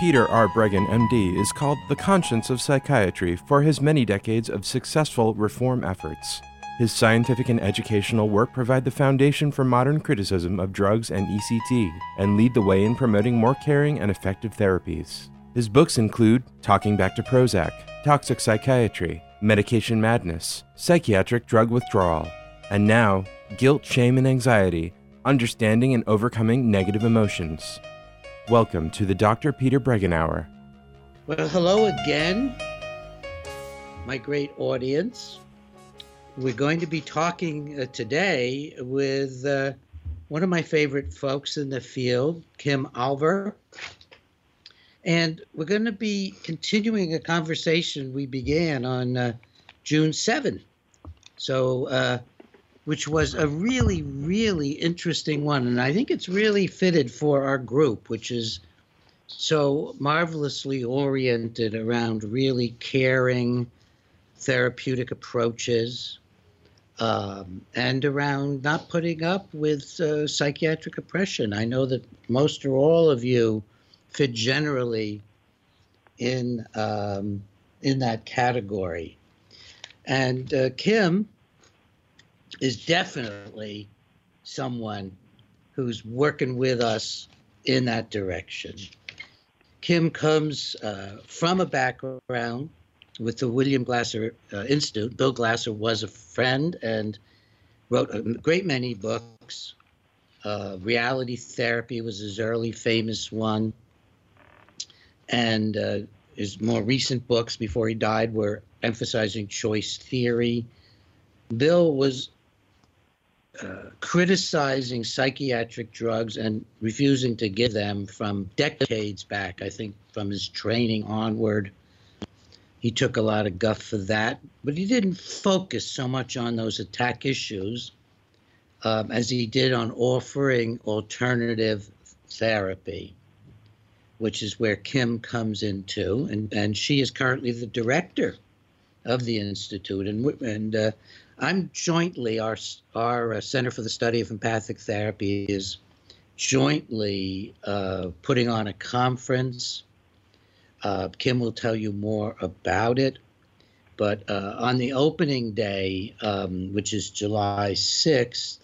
Peter R. Breggin, MD, is called the conscience of psychiatry for his many decades of successful reform efforts. His scientific and educational work provide the foundation for modern criticism of drugs and ECT and lead the way in promoting more caring and effective therapies. His books include Talking Back to Prozac, Toxic Psychiatry, Medication Madness, Psychiatric Drug Withdrawal, and now, Guilt, Shame, and Anxiety, Understanding and Overcoming Negative Emotions. Welcome to the Dr. Peter Breggin Hour. Well, hello again, my great audience. We're going to be talking today with one of my favorite folks in the field, Kim Alver. And we're going to be continuing a conversation we began on June 7th. So, which was a really, really interesting one. And I think it's really fitted for our group, which is so marvelously oriented around really caring therapeutic approaches and around not putting up with psychiatric oppression. I know that most or all of you fit generally in that category. And Kim is definitely someone who's working with us in that direction. Kim comes from a background with the William Glasser Institute. Bill Glasser was a friend and wrote a great many books. Reality Therapy was his early famous one. And his more recent books before he died were emphasizing choice theory. Bill was criticizing psychiatric drugs and refusing to give them from decades back. I think from his training onward, he took a lot of guff for that, but he didn't focus so much on those attack issues as he did on offering alternative therapy, which is where Kim comes into, and she is currently the director of the Institute, and I'm jointly, our Center for the Study of Empathic Therapy is jointly putting on a conference. Kim will tell you more about it, but on the opening day, which is July 6th,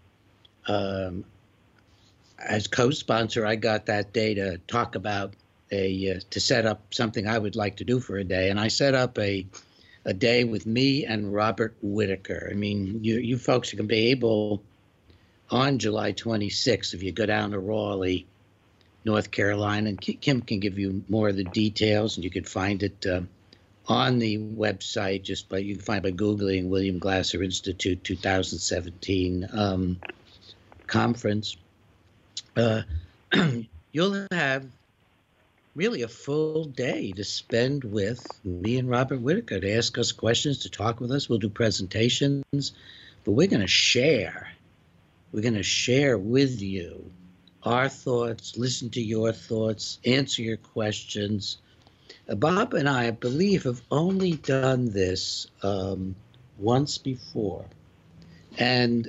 as co-sponsor, I got that day to talk about to set up something I would like to do for a day. And I set up a day with me and Robert Whitaker. I mean, you folks are going to be able on July 26th, if you go down to Raleigh, North Carolina, and Kim can give you more of the details, and you can find it on the website you can find by Googling William Glasser Institute 2017 conference. You'll have really a full day to spend with me and Robert Whitaker to ask us questions, to talk with us. We'll do presentations, but we're going to share. We're going to share with you our thoughts, listen to your thoughts, answer your questions. Bob and I believe, have only done this once before. And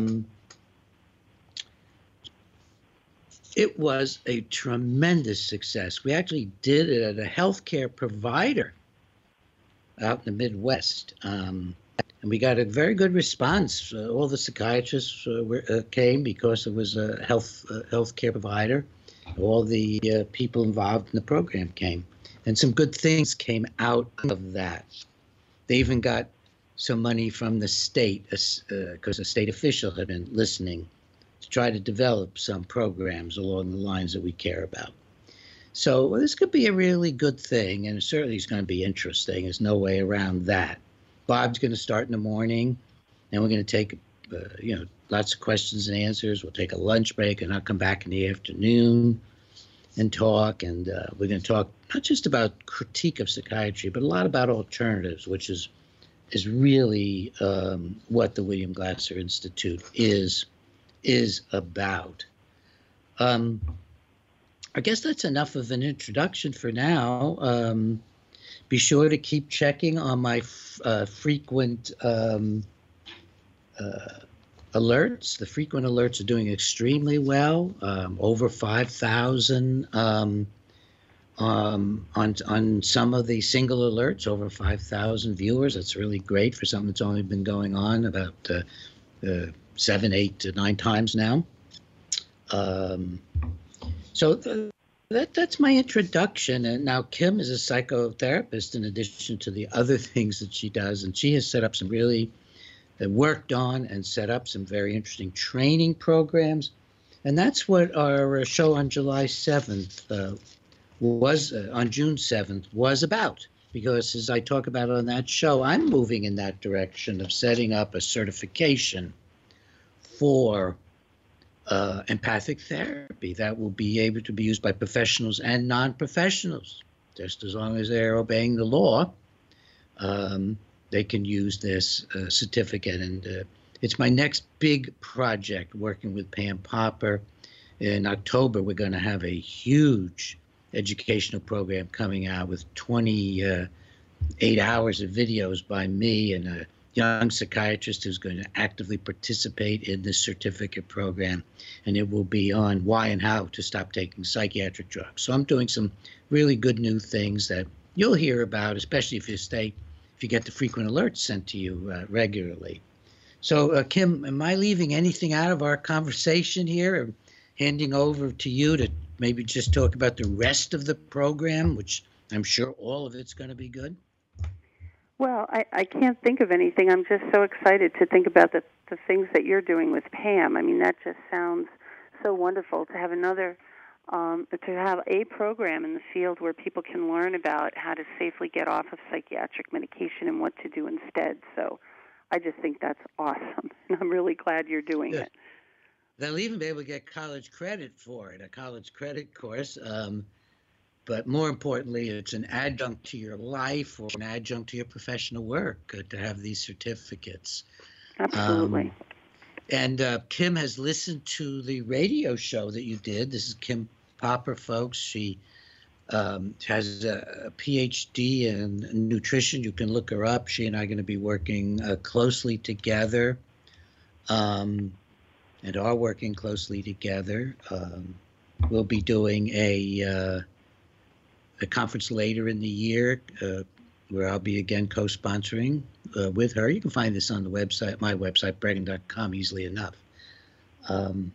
it was a tremendous success. We actually did it at a healthcare provider out in the Midwest. And we got a very good response. All the psychiatrists came because it was a healthcare provider. All the people involved in the program came. And some good things came out of that. They even got some money from the state because a state official had been listening to try to develop some programs along the lines that we care about. So this could be a really good thing, and certainly it's going to be interesting. There's no way around that. Bob's going to start in the morning, and we're going to take, lots of questions and answers. We'll take a lunch break, and I'll come back in the afternoon and talk. And we're going to talk not just about critique of psychiatry, but a lot about alternatives, which is really what the William Glasser Institute is about. I guess that's enough of an introduction for now. Be sure to keep checking on my frequent alerts. The frequent alerts are doing extremely well, over 5,000 on some of the single alerts, over 5,000 viewers. That's really great for something that's only been going on about 7, 8 to 9 times now. That's my introduction. And now Kim is a psychotherapist in addition to the other things that she does, and she has set up some really worked on and set up some very interesting training programs. And that's what our show on July 7th on June 7th was about. Because as I talk about on that show, I'm moving in that direction of setting up a certification for empathic therapy that will be able to be used by professionals and non-professionals. Just as long as they're obeying the law, they can use this certificate. And it's my next big project, working with Pam Popper. In October, we're going to have a huge educational program coming out with 28 hours of videos by me and a young psychiatrist who's going to actively participate in this certificate program. And it will be on why and how to stop taking psychiatric drugs. So I'm doing some really good new things that you'll hear about, especially if you get the frequent alerts sent to you regularly. So, Kim, am I leaving anything out of our conversation here, or handing over to you to maybe just talk about the rest of the program, which I'm sure all of it's going to be good? Well, I can't think of anything. I'm just so excited to think about the things that you're doing with Pam. I mean, that just sounds so wonderful to have a program in the field where people can learn about how to safely get off of psychiatric medication and what to do instead. So I just think that's awesome, and I'm really glad you're doing it. They'll even be able to get college credit for it, a college credit course. But more importantly, it's an adjunct to your life or an adjunct to your professional work to have these certificates. Absolutely. And Kim has listened to the radio show that you did. This is Kim Popper, folks. She has a PhD in nutrition. You can look her up. She and I are going to be working closely together and are working closely together. We'll be doing a conference later in the year where I'll be again co-sponsoring with her. You can find this on the website, my website, Bregan.com, easily enough. I'm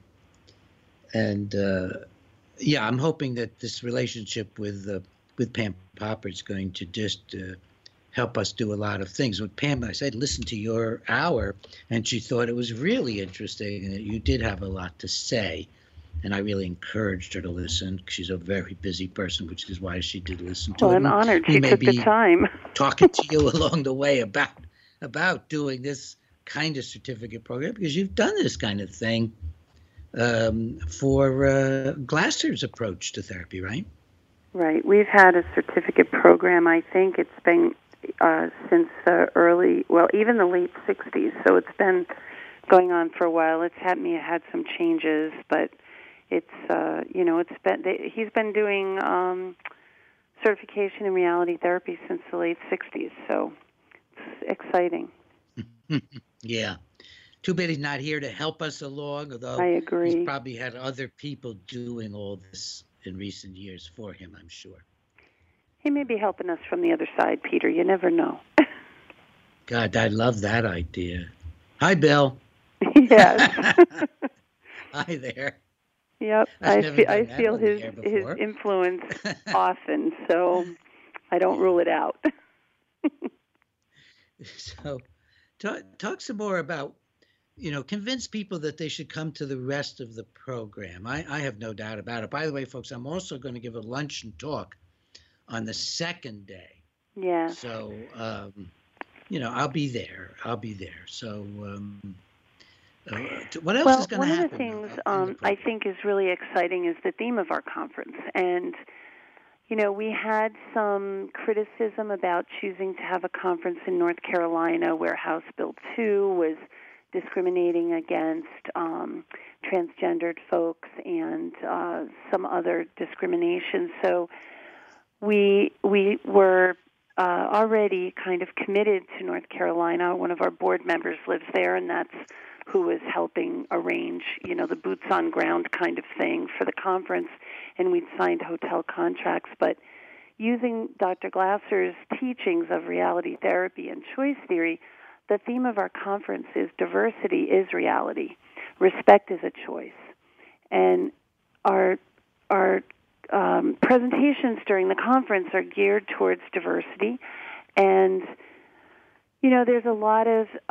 hoping that this relationship with Pam Popper is going to just help us do a lot of things. With Pam, I said, listen to your hour, and she thought it was really interesting and that you did have a lot to say. And I really encouraged her to listen. She's a very busy person, which is why she did listen to it. Well, I'm honored she took the time. Talking to you along the way about doing this kind of certificate program, because you've done this kind of thing for Glasser's approach to therapy, right? Right. We've had a certificate program, I think it's been since even the late 60s. So it's been going on for a while. It had some changes, but it's he's been doing certification in reality therapy since the late 60s, so it's exciting. Yeah. Too bad he's not here to help us along, although I agree. He's probably had other people doing all this in recent years for him, I'm sure. He may be helping us from the other side, Peter. You never know. God, I love that idea. Hi, Bill. Yes. Hi there. Yep, I feel his influence often, so I don't rule it out. So, talk some more about, convince people that they should come to the rest of the program. I have no doubt about it. By the way, folks, I'm also going to give a luncheon talk on the second day. Yeah. So, I'll be there. So, what else is going to happen? One of the things I think is really exciting is the theme of our conference. And, we had some criticism about choosing to have a conference in North Carolina where House Bill 2 was discriminating against transgendered folks and some other discrimination. So we were already kind of committed to North Carolina. One of our board members lives there, and that's who was helping arrange, the boots on ground kind of thing for the conference, and we'd signed hotel contracts. But using Dr. Glasser's teachings of reality therapy and choice theory, the theme of our conference is diversity is reality, respect is a choice. And our presentations during the conference are geared towards diversity, and there's a lot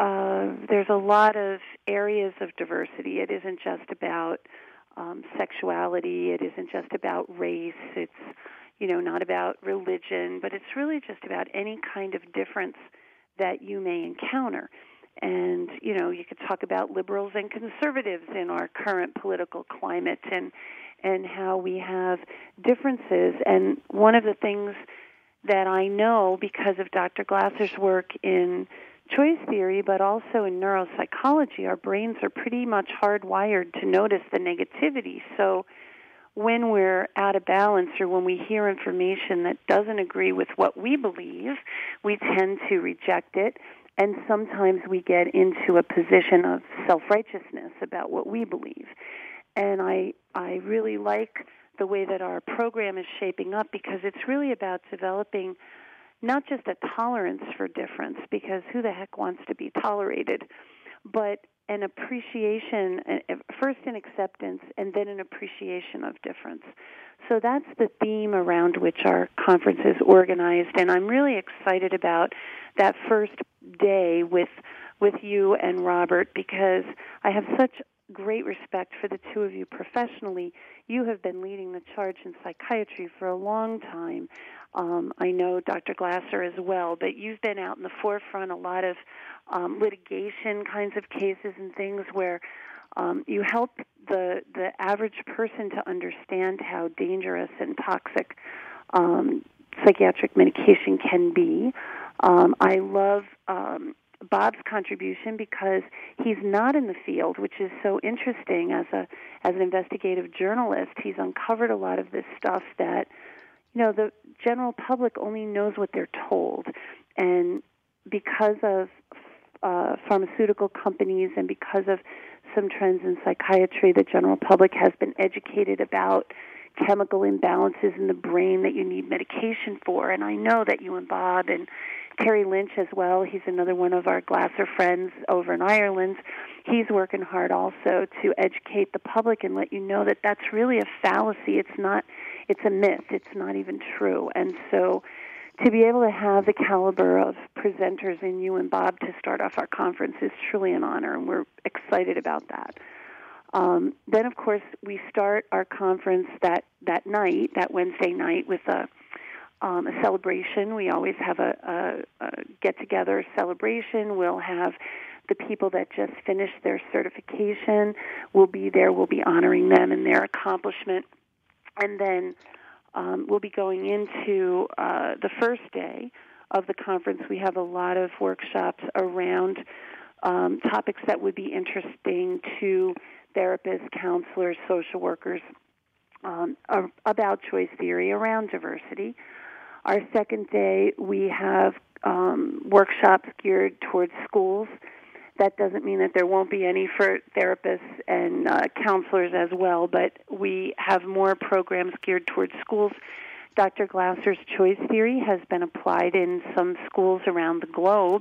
of areas of diversity. It isn't just about sexuality. It isn't just about race. It's not about religion, but it's really just about any kind of difference that you may encounter. And you could talk about liberals and conservatives in our current political climate, and how we have differences. And one of the things that I know because of Dr. Glasser's work in choice theory, but also in neuropsychology, our brains are pretty much hardwired to notice the negativity. So when we're out of balance, or when we hear information that doesn't agree with what we believe, we tend to reject it. And sometimes we get into a position of self-righteousness about what we believe. And I really like the way that our program is shaping up, because it's really about developing not just a tolerance for difference, because who the heck wants to be tolerated, but an appreciation, first an acceptance, and then an appreciation of difference. So that's the theme around which our conference is organized, and I'm really excited about that first day with you and Robert, because I have such great respect for the two of you professionally. You have been leading the charge in psychiatry for a long time. I know Dr. Glasser as well, but you've been out in the forefront, a lot of litigation kinds of cases and things where you help the average person to understand how dangerous and toxic psychiatric medication can be. I love Bob's contribution, because he's not in the field, which is so interesting. As an investigative journalist, he's uncovered a lot of this stuff that the general public only knows what they're told, and because of pharmaceutical companies and because of some trends in psychiatry, the general public has been educated about chemical imbalances in the brain that you need medication for. And I know that you and Bob and Terry Lynch as well, he's another one of our Glasser friends over in Ireland, he's working hard also to educate the public and let you know that that's really a fallacy. It's a myth. It's not even true. And so to be able to have the caliber of presenters in you and Bob to start off our conference is truly an honor, and we're excited about that. Then, of course, we start our conference that night, that Wednesday night, with a celebration. We always have a get-together celebration. We'll have the people that just finished their certification will be there. We'll be honoring them and their accomplishment. And then we'll be going into the first day of the conference. We have a lot of workshops around topics that would be interesting to therapists, counselors, social workers, about choice theory, around diversity. Our second day, we have workshops geared towards schools. That doesn't mean that there won't be any for therapists and counselors as well, but we have more programs geared towards schools. Dr. Glasser's choice theory has been applied in some schools around the globe,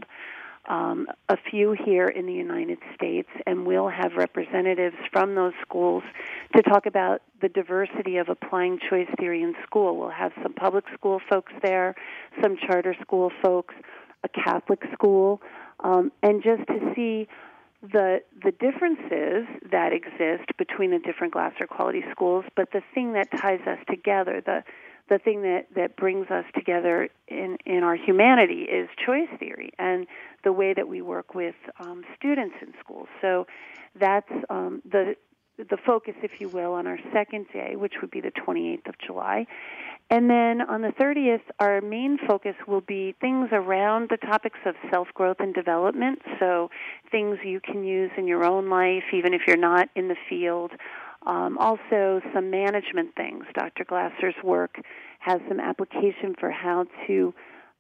a few here in the United States, and we'll have representatives from those schools to talk about the diversity of applying choice theory in school. We'll have some public school folks there, some charter school folks, a Catholic school, and just to see the differences that exist between the different Glasser Quality Schools, but the thing that ties us together, the thing that brings us together in our humanity is choice theory and the way that we work with students in schools. So that's the focus, if you will, on our second day, which would be the 28th of July. And then on the 30th, our main focus will be things around the topics of self-growth and development, so things you can use in your own life, even if you're not in the field. Also, some management things. Dr. Glasser's work has some application for how to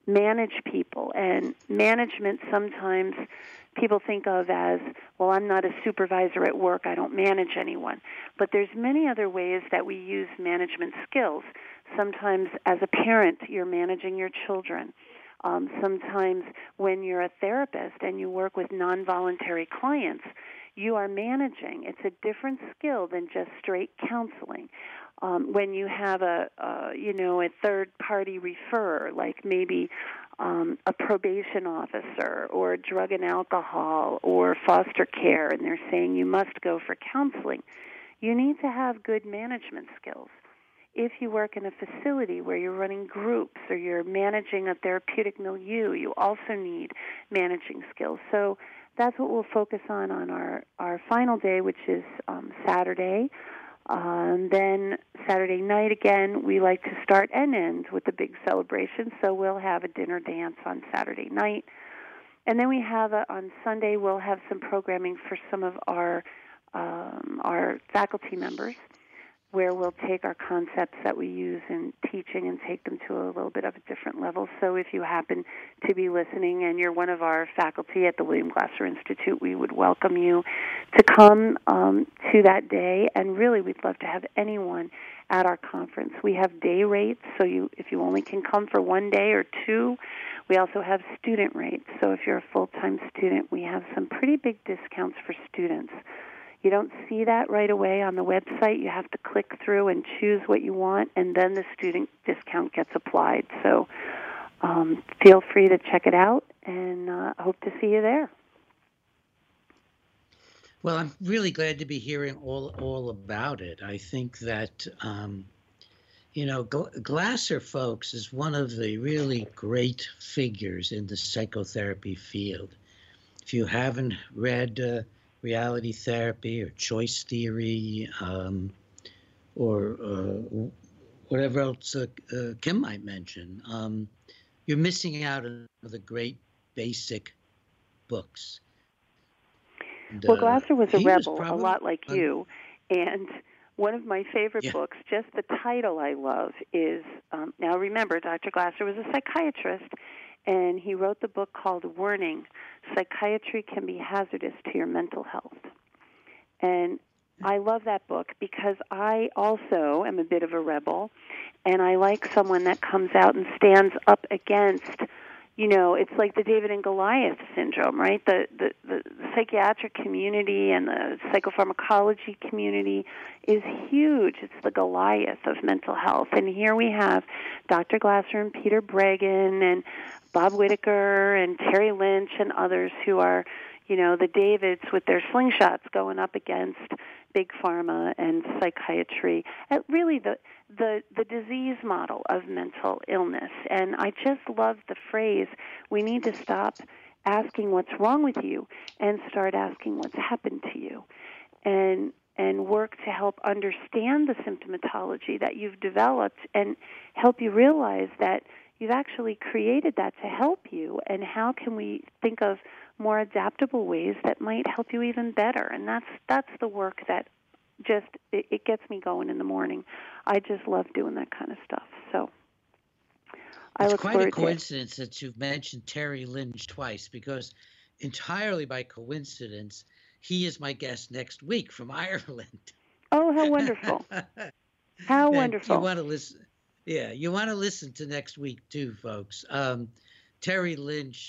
manage people. And management sometimes people think of as, well, I'm not a supervisor at work, I don't manage anyone. But there's many other ways that we use management skills. Sometimes as a parent, you're managing your children. Sometimes when you're a therapist and you work with non-voluntary clients, you are managing. It's a different skill than just straight counseling. When you have a third-party referrer, like maybe a probation officer or drug and alcohol or foster care, and they're saying you must go for counseling, you need to have good management skills. If you work in a facility where you're running groups or you're managing a therapeutic milieu, you also need managing skills. So that's what we'll focus on our final day, which is Saturday. Then Saturday night, again, we like to start and end with a big celebration, so we'll have a dinner dance on Saturday night. And then we have, on Sunday, we'll have some programming for some of our faculty members, where we'll take our concepts that we use in teaching and take them to a little bit of a different level. So if you happen to be listening and you're one of our faculty at the William Glasser Institute, we would welcome you to come to that day. And really, we'd love to have anyone at our conference. We have day rates, so if you only can come for one day or two. We also have student rates. So if you're a full-time student, we have some pretty big discounts for students. You don't see that right away on the website. You have to click through and choose what you want, and then the student discount gets applied. So feel free to check it out, and hope to see you there. Well, I'm really glad to be hearing all about it. I think that, Glasser, folks, is one of the really great figures in the psychotherapy field. If you haven't read reality therapy or choice theory, or whatever else Kim might mention, you're missing out on the great basic books. And, well, Glasser was a rebel, a lot like you, and one of my favorite books, just the title I love, is, now remember, Dr. Glasser was a psychiatrist, and he wrote the book called Warning, Psychiatry Can Be Hazardous to Your Mental Health. And I love that book because I also am a bit of a rebel, and I like someone that comes out and stands up against, it's like the David and Goliath syndrome, right? The psychiatric community and the psychopharmacology community is huge. It's the Goliath of mental health. And here we have Dr. Glasser and Peter Breggin and Bob Whitaker and Terry Lynch and others who are, the Davids with their slingshots going up against big pharma and psychiatry. Really the disease model of mental illness. And I just love the phrase, we need to stop asking what's wrong with you and start asking what's happened to you. And work to help understand the symptomatology that you've developed and help you realize that you've actually created that to help you, and how can we think of more adaptable ways that might help you even better. And that's the work that just, it gets me going in the morning. I just love doing that kind of stuff. So I look forward to it. It's quite a coincidence that you've mentioned Terry Lynch twice, because entirely by coincidence, he is my guest next week from Ireland. Oh, how wonderful. How wonderful. You want to listen? Yeah, you want to listen to next week too, folks. Terry Lynch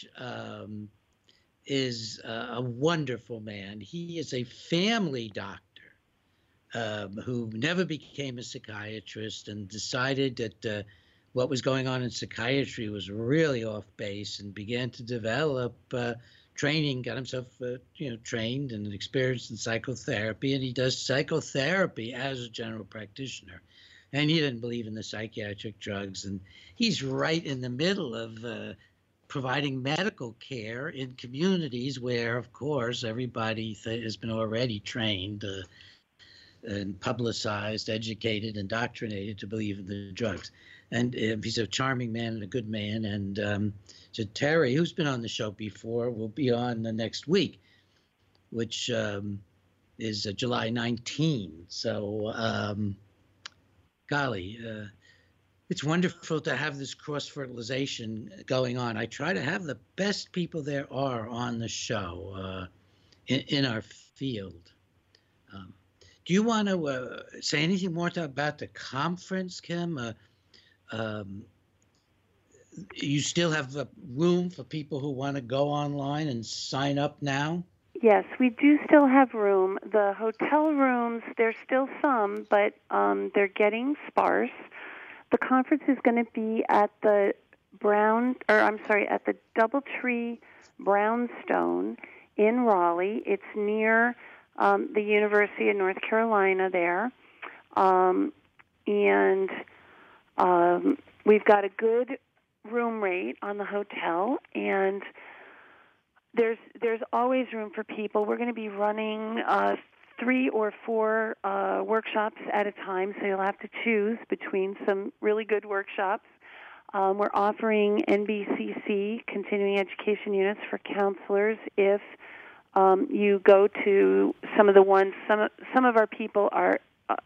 is a wonderful man. He is a family doctor who never became a psychiatrist and decided that what was going on in psychiatry was really off base, and began to develop training, got himself trained and experienced in psychotherapy, and he does psychotherapy as a general practitioner. And he didn't believe in the psychiatric drugs, and he's right in the middle of providing medical care in communities where, of course, everybody has been already trained and publicized, educated, indoctrinated to believe in the drugs. And he's a charming man and a good man. And so Terry, who's been on the show before, will be on the next week, which is July 19. So, golly, It's wonderful to have this cross-fertilization going on. I try to have the best people there are on the show in our field. Do you want to say anything more about the conference, Kim? You still have room for people who want to go online and sign up now? Yes, we do still have room. The hotel rooms, there's still some, but they're getting sparse. The conference is going to be at the at the Doubletree Brownstone in Raleigh. It's near the University of North Carolina there. And we've got a good room rate on the hotel, and there's always room for people. We're going to be running 3 or 4 workshops at a time, so you'll have to choose between some really good workshops. We're offering NBCC continuing education units for counselors. If you go to some of the ones, some of our people are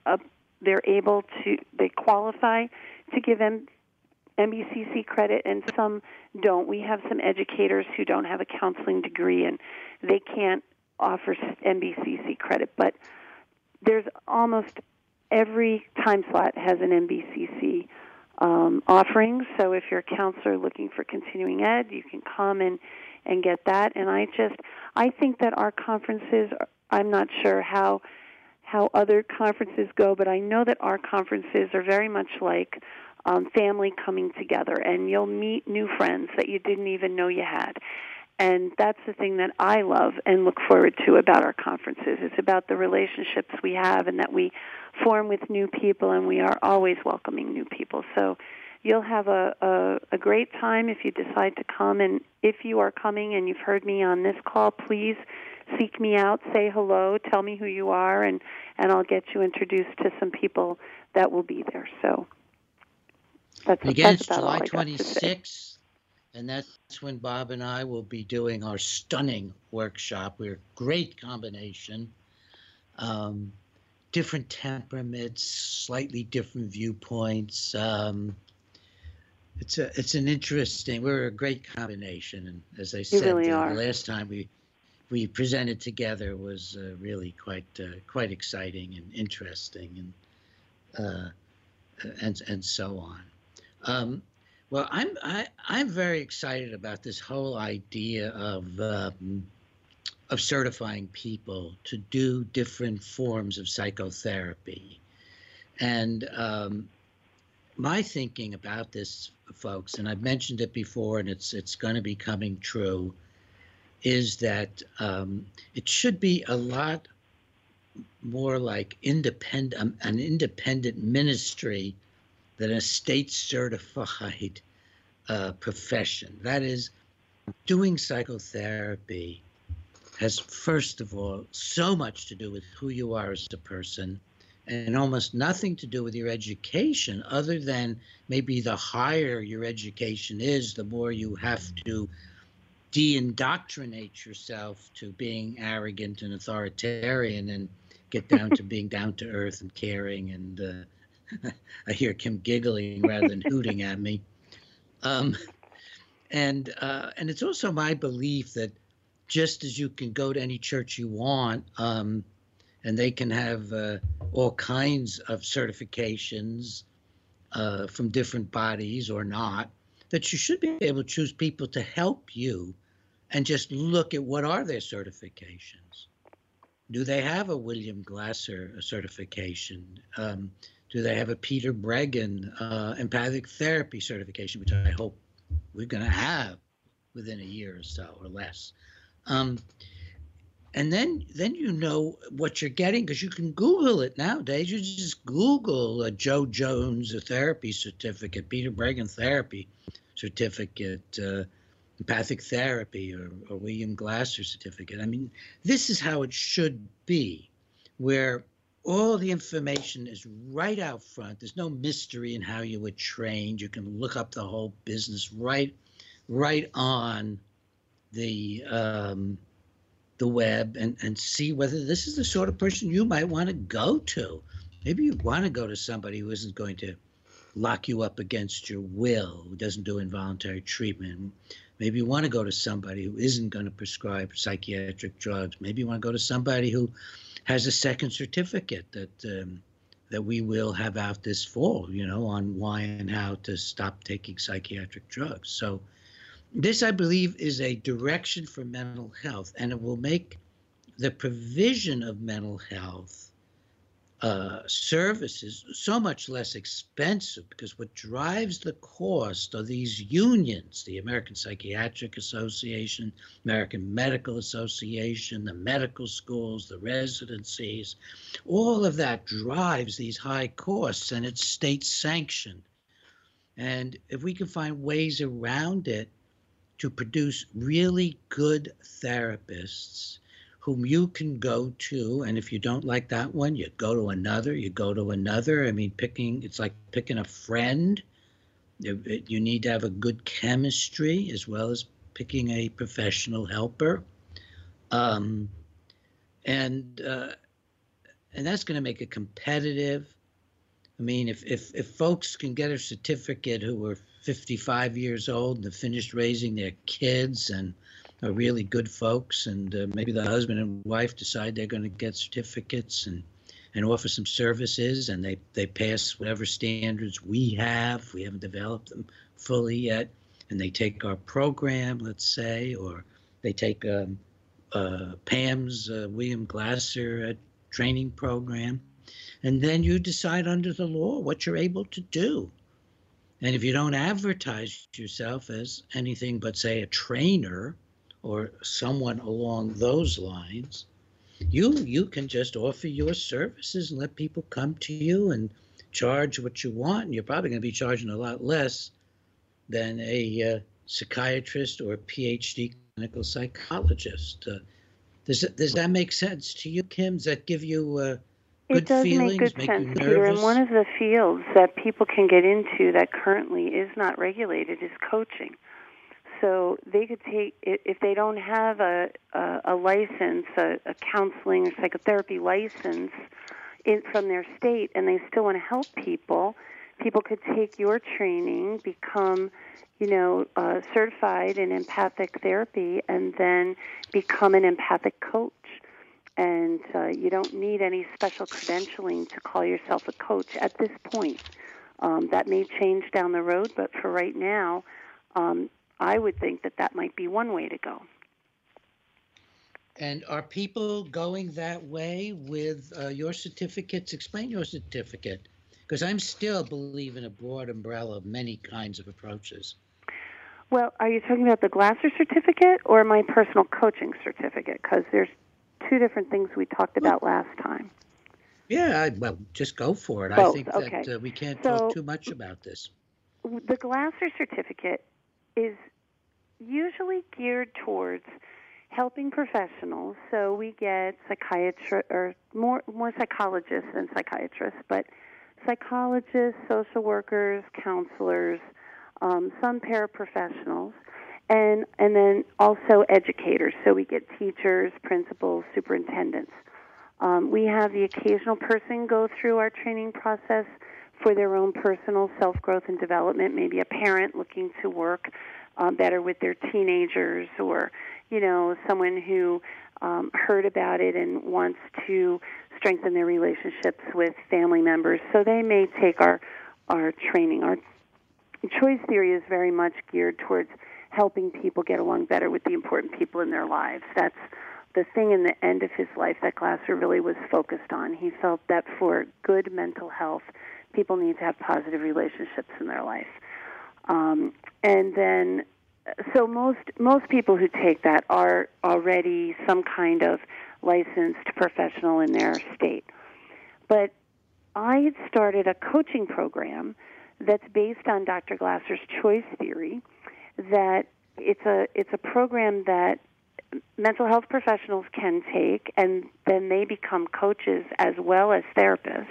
they qualify to give NBCC credit, and some don't. We have some educators who don't have a counseling degree, and they can't offer NBCC credit. But there's almost every time slot has an NBCC offering. So if you're a counselor looking for continuing ed, you can come and get that. And I think that our conferences, I'm not sure how other conferences go, but I know that our conferences are very much like family coming together, and you'll meet new friends that you didn't even know you had. And that's the thing that I love and look forward to about our conferences. It's about the relationships we have and that we form with new people, and we are always welcoming new people. So you'll have a great time if you decide to come. And if you are coming and you've heard me on this call, please seek me out, say hello, tell me who you are, and I'll get you introduced to some people that will be there. So that's it's July 26th. And that's when Bob and I will be doing our stunning workshop. We're a great combination. Different temperaments, slightly different viewpoints. It's an interesting, we're a great combination. And as I said, really the last time we presented together was really quite exciting and interesting and so on. Well, I'm very excited about this whole idea of certifying people to do different forms of psychotherapy, and my thinking about this, folks, and I've mentioned it before, and it's going to be coming true, is that it should be a lot more like an independent ministry than a state-certified profession. That is, doing psychotherapy has, first of all, so much to do with who you are as a person and almost nothing to do with your education, other than maybe the higher your education is, the more you have to de-indoctrinate yourself to being arrogant and authoritarian and get down to being down-to-earth and caring and I hear Kim giggling rather than hooting at me. And it's also my belief that just as you can go to any church you want, and they can have all kinds of certifications from different bodies or not, that you should be able to choose people to help you and just look at what are their certifications. Do they have a William Glasser certification? Do they have a Peter Breggin empathic therapy certification, which I hope we're going to have within a year or so or less? And then you know what you're getting, because you can Google it nowadays. You just Google a Joe Jones therapy certificate, Peter Breggin therapy certificate, empathic therapy, or William Glasser certificate. I mean, this is how it should be, where all the information is right out front. There's no mystery in how you were trained. You can look up the whole business right on the web and see whether this is the sort of person you might want to go to. Maybe you want to go to somebody who isn't going to lock you up against your will, who doesn't do involuntary treatment. Maybe you want to go to somebody who isn't going to prescribe psychiatric drugs. Maybe you want to go to somebody who has a second certificate that we will have out this fall, on why and how to stop taking psychiatric drugs. So this, I believe, is a direction for mental health, and it will make the provision of mental health services so much less expensive, because what drives the cost are these unions, the American Psychiatric Association, American Medical Association, the medical schools, the residencies. All of that drives these high costs, and it's state sanctioned. And if we can find ways around it to produce really good therapists whom you can go to, and if you don't like that one, you go to another, I mean, it's like picking a friend. You need to have a good chemistry as well as picking a professional helper. And that's going to make it competitive. I mean, if folks can get a certificate who are 55 years old and have finished raising their kids and are really good folks, and maybe the husband and wife decide they're going to get certificates and offer some services, and they pass whatever standards we haven't developed them fully yet, and they take our program, let's say, or they take Pam's William Glasser training program, and then you decide under the law what you're able to do. And if you don't advertise yourself as anything but, say, a trainer or someone along those lines, you can just offer your services and let people come to you and charge what you want. And you're probably going to be charging a lot less than a psychiatrist or a PhD clinical psychologist. Does that make sense to you, Kim? Does that give you good feelings? It does make good sense, Peter. And one of the fields that people can get into that currently is not regulated is coaching. So they could take, if they don't have a license, a counseling or psychotherapy license from their state, and they still want to help people could take your training, become, certified in empathic therapy, and then become an empathic coach. And you don't need any special credentialing to call yourself a coach at this point. That may change down the road, but for right now, I would think that might be one way to go. And are people going that way with your certificates? Explain your certificate, because I'm still believe in a broad umbrella of many kinds of approaches. Well, are you talking about the Glasser certificate or my personal coaching certificate? Because there's two different things we talked about last time. Yeah, well, just go for it. Both, I think that we can't talk too much about this. The Glasser certificate is usually geared towards helping professionals. So we get psychiatrists, or more psychologists than psychiatrists, but psychologists, social workers, counselors, some paraprofessionals, and then also educators. So we get teachers, principals, superintendents. We have the occasional person go through our training process for their own personal self-growth and development, maybe a parent looking to work better with their teenagers, or, someone who heard about it and wants to strengthen their relationships with family members. So they may take our training. Our choice theory is very much geared towards helping people get along better with the important people in their lives. That's the thing in the end of his life that Glasser really was focused on. He felt that for good mental health, people need to have positive relationships in their life. And then, so most people who take that are already some kind of licensed professional in their state. But I had started a coaching program that's based on Dr. Glasser's choice theory. That it's a program that mental health professionals can take, and then they become coaches as well as therapists.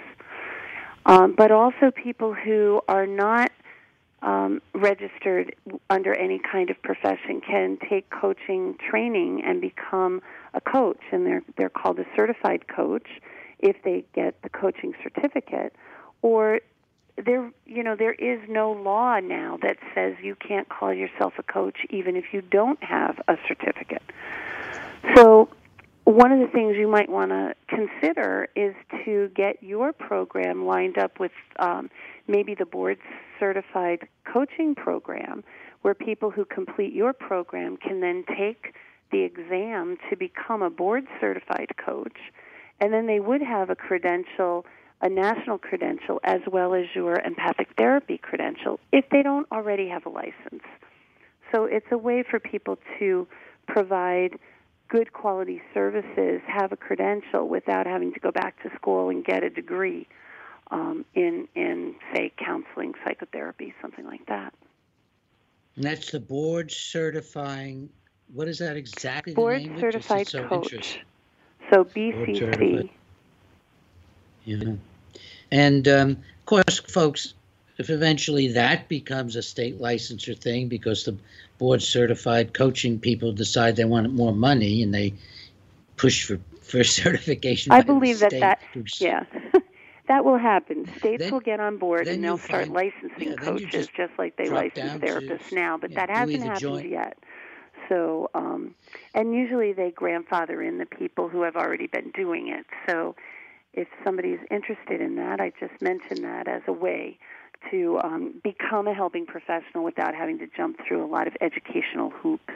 But also people who are not registered under any kind of profession can take coaching training and become a coach, and they're called a certified coach if they get the coaching certificate, or there is no law now that says you can't call yourself a coach even if you don't have a certificate. So one of the things you might want to consider is to get your program lined up with maybe the board-certified coaching program, where people who complete your program can then take the exam to become a board-certified coach, and then they would have a credential, a national credential, as well as your empathic therapy credential, if they don't already have a license. So it's a way for people to provide good quality services, have a credential without having to go back to school and get a degree in, say, counseling, psychotherapy, something like that. And that's the board certifying. What is that exactly? Board the name certified so coach. So BCC. Yeah. And of course, folks, if eventually that becomes a state licensure thing because the board certified coaching people decide they want more money and they push for certification. I believe that that will happen. States will get on board and they'll start licensing coaches just like they license therapists now, but that hasn't happened yet. So, and usually they grandfather in the people who have already been doing it. So if somebody's interested in that, I just mentioned that as a way to become a helping professional without having to jump through a lot of educational hoops.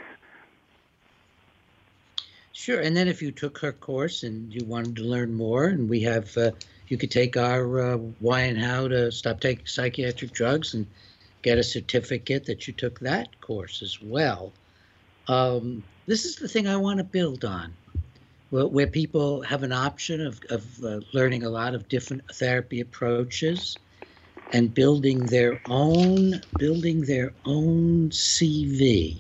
Sure, and then if you took her course and you wanted to learn more, and we have, you could take our Why and How to Stop Taking Psychiatric Drugs and get a certificate that you took that course as well. This is the thing I want to build on, where people have an option of learning a lot of different therapy approaches and building their own CV.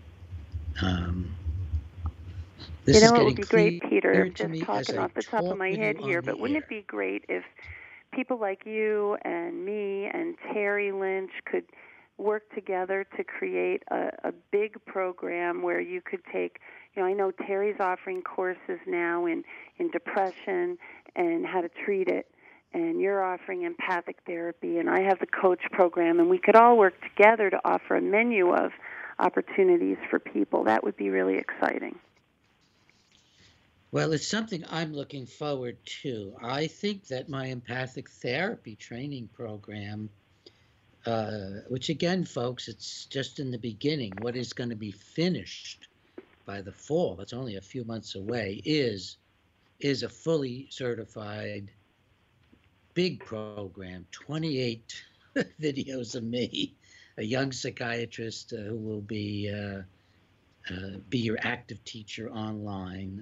It would be great, Peter, just talking off the top of my head here, but wouldn't it be great if people like you and me and Terry Lynch could work together to create a big program where you could take, I know Terry's offering courses now in depression and how to treat it, and you're offering empathic therapy, and I have the coach program, and we could all work together to offer a menu of opportunities for people. That would be really exciting. Well, it's something I'm looking forward to. I think that my empathic therapy training program, which again, folks, it's just in the beginning, what is going to be finished by the fall, that's only a few months away, is a fully certified big program, 28 videos of me, a young psychiatrist who will be your active teacher online.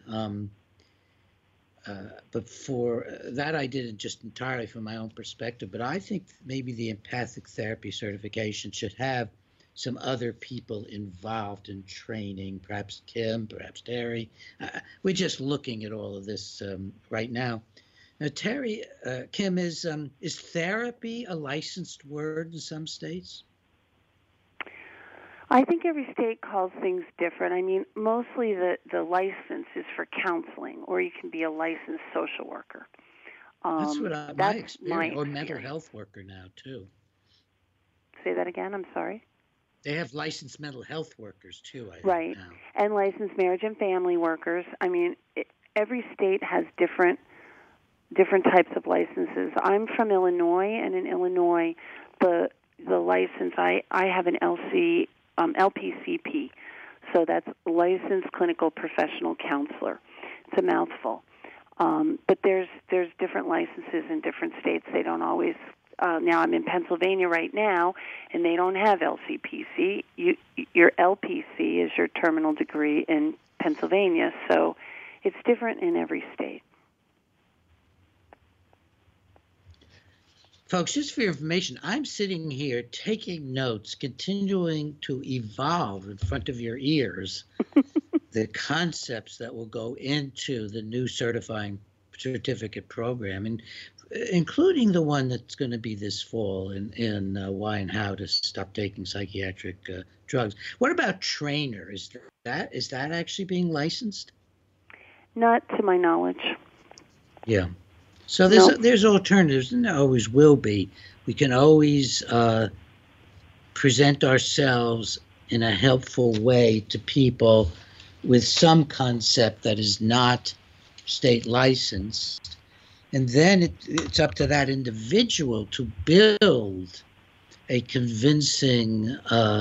But for that, I did it just entirely from my own perspective. But I think maybe the empathic therapy certification should have some other people involved in training, perhaps Kim, perhaps Terry. We're just looking at all of this right now. Now, Terry, Kim, is therapy a licensed word in some states? I think every state calls things different. I mean, mostly the license is for counseling, or you can be a licensed social worker. That's what my experience, or mental health worker now, too. Say that again, I'm sorry? They have licensed mental health workers, too, I right. think now. And licensed marriage and family workers. I mean, every state has different types of licenses. I'm from Illinois, and in Illinois, the license, I have an LPCP, so that's Licensed Clinical Professional Counselor. It's a mouthful. But there's different licenses in different states. They don't always, now I'm in Pennsylvania right now, and they don't have LCPC. Your LPC is your terminal degree in Pennsylvania, so it's different in every state. Folks, just for your information, I'm sitting here taking notes, continuing to evolve in front of your ears the concepts that will go into the new certifying certificate program, and including the one that's going to be this fall in Why and How to Stop Taking Psychiatric Drugs. What about trainer? Is that actually being licensed? Not to my knowledge. Yeah. So there's alternatives, and there always will be. We can always present ourselves in a helpful way to people with some concept that is not state licensed. And then it's up to that individual to build a convincing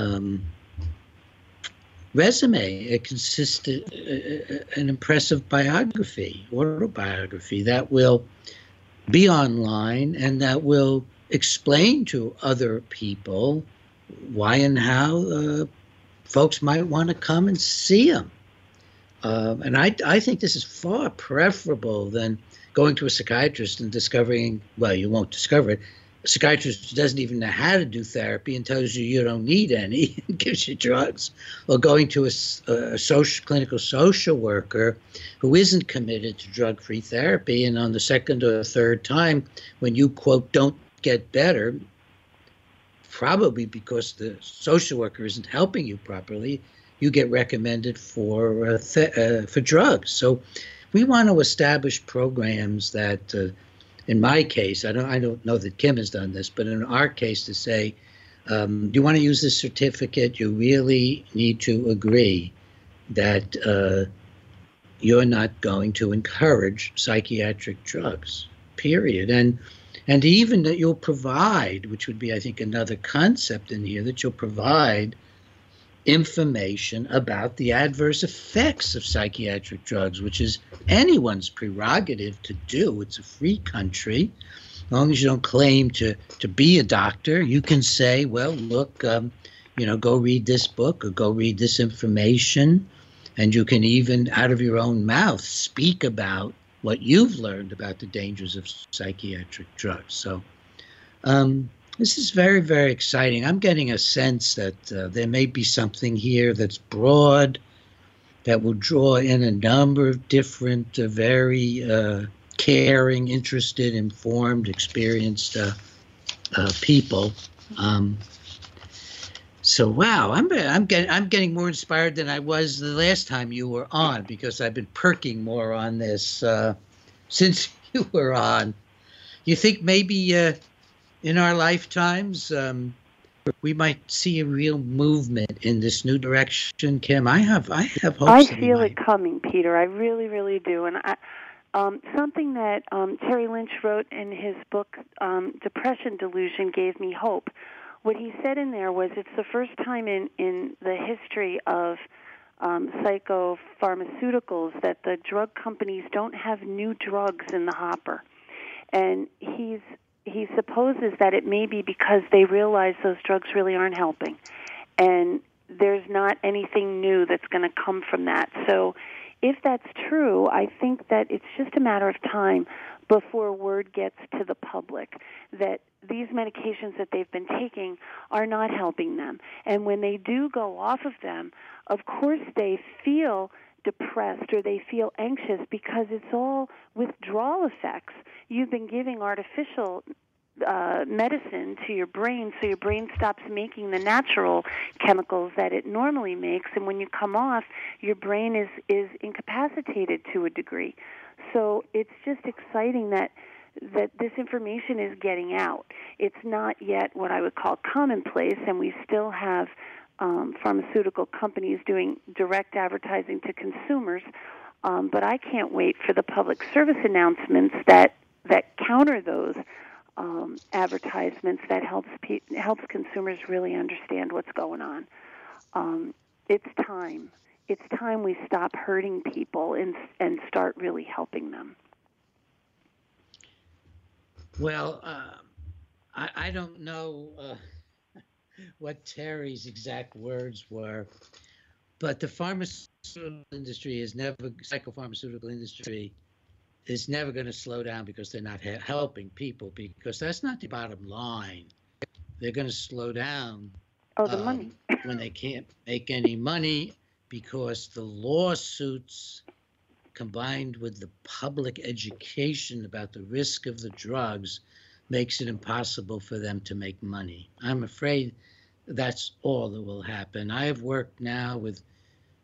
resume, a consistent, an impressive autobiography that will be online and that will explain to other people why and how folks might want to come and see them. And I think this is far preferable than going to a psychiatrist and discovering, well, you won't discover it. A psychiatrist doesn't even know how to do therapy and tells you you don't need any and gives you drugs. Or going to a clinical social worker who isn't committed to drug-free therapy, and on the second or third time when you, quote, don't get better, probably because the social worker isn't helping you properly, you get recommended for drugs. So we want to establish programs that, in my case, I don't know that Kim has done this, but in our case, to say, do you want to use this certificate? You really need to agree that you're not going to encourage psychiatric drugs, period. And even that you'll provide, which would be, I think, another concept in here, that you'll provide information about the adverse effects of psychiatric drugs, which is anyone's prerogative to do. It's a free country. As long as you don't claim to be a doctor, you can say, well, look, go read this book or go read this information. And you can even, out of your own mouth, speak about what you've learned about the dangers of psychiatric drugs. So this is very, very exciting. I'm getting a sense that there may be something here that's broad, that will draw in a number of different, very caring, interested, informed, experienced people. So wow, I'm getting more inspired than I was the last time you were on, because I've been perking more on this since you were on. You think maybe in our lifetimes we might see a real movement in this new direction, Kim? I have hopes. I feel it coming, Peter. I really, really do. And something that Terry Lynch wrote in his book, Depression Delusion, gave me hope. What he said in there was it's the first time in the history of psychopharmaceuticals that the drug companies don't have new drugs in the hopper. And he supposes that it may be because they realize those drugs really aren't helping. And there's not anything new that's going to come from that. So if that's true, I think that it's just a matter of time before word gets to the public that these medications that they've been taking are not helping them. And when they do go off of them, of course they feel depressed or they feel anxious because it's all withdrawal effects. You've been giving artificial medicine to your brain, so your brain stops making the natural chemicals that it normally makes, and when you come off, your brain is incapacitated to a degree. So it's just exciting that this information is getting out. It's not yet what I would call commonplace, and we still have pharmaceutical companies doing direct advertising to consumers, but I can't wait for the public service announcements that counter those advertisements, that helps consumers really understand what's going on. It's time. It's time we stop hurting people and start really helping them. Well, I don't know what Terry's exact words were, but the psychopharmaceutical industry is never going to slow down because they're not helping people, because that's not the bottom line. They're going to slow down the money. when they can't make any money, because the lawsuits combined with the public education about the risk of the drugs makes it impossible for them to make money. I'm afraid that's all that will happen. I have worked now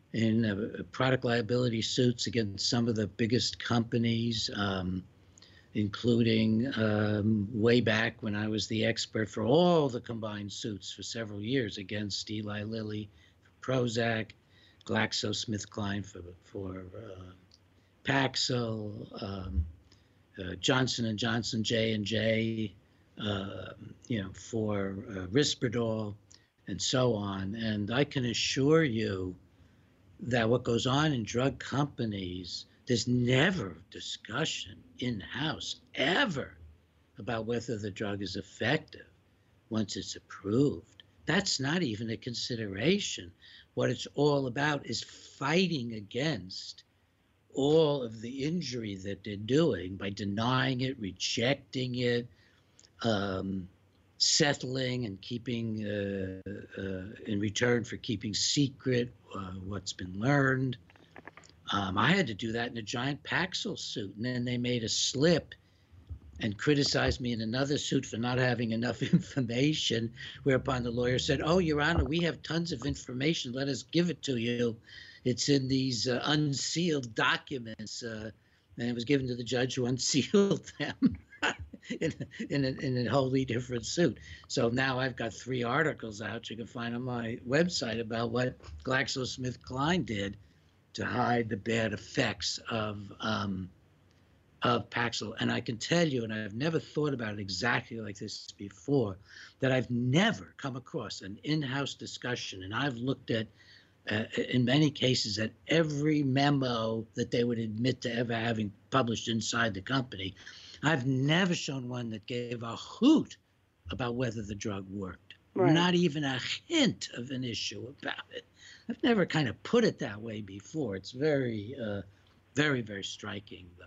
in product liability suits against some of the biggest companies, including way back when I was the expert for all the combined suits for several years against Eli Lilly for Prozac, GlaxoSmithKline for Paxil, Johnson & Johnson, J&J, for Risperdal, and so on. And I can assure you that what goes on in drug companies, there's never discussion in-house ever about whether the drug is effective once it's approved. That's not even a consideration. What it's all about is fighting against all of the injury that they're doing by denying it, rejecting it, settling and keeping, in return for keeping secret what's been learned. I had to do that in a giant Paxil suit, and then they made a slip and criticized me in another suit for not having enough information, whereupon the lawyer said, "Oh, Your Honor, we have tons of information. Let us give it to you. It's in these unsealed documents." And it was given to the judge who unsealed them in a wholly different suit. So now I've got 3 articles out you can find on my website about what GlaxoSmithKline did to hide the bad effects of Paxil. And I can tell you, and I've never thought about it exactly like this before, that I've never come across an in-house discussion, and I've looked at, in many cases, at every memo that they would admit to ever having published inside the company. I've never shown one that gave a hoot about whether the drug worked. Right. Not even a hint of an issue about it. I've never kind of put it that way before. It's very, very, very striking, though.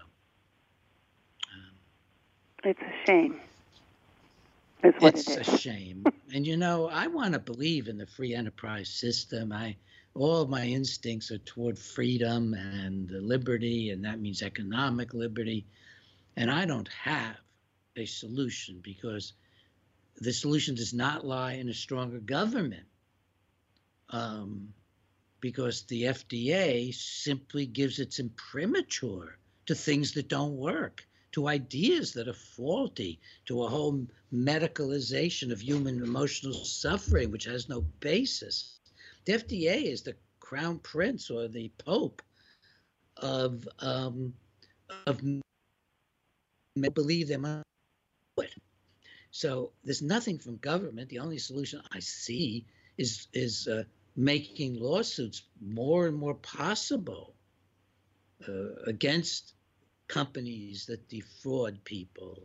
It's a shame. It's what it is. It's a shame. And, I want to believe in the free enterprise system. All of my instincts are toward freedom and liberty, and that means economic liberty. And I don't have a solution, because the solution does not lie in a stronger government, because the FDA simply gives its imprimatur to things that don't work, to ideas that are faulty, to a whole medicalization of human emotional suffering, which has no basis. The FDA is the crown prince or the pope of believe they must do it. So there's nothing from government. The only solution I see is making lawsuits more and more possible against companies that defraud people,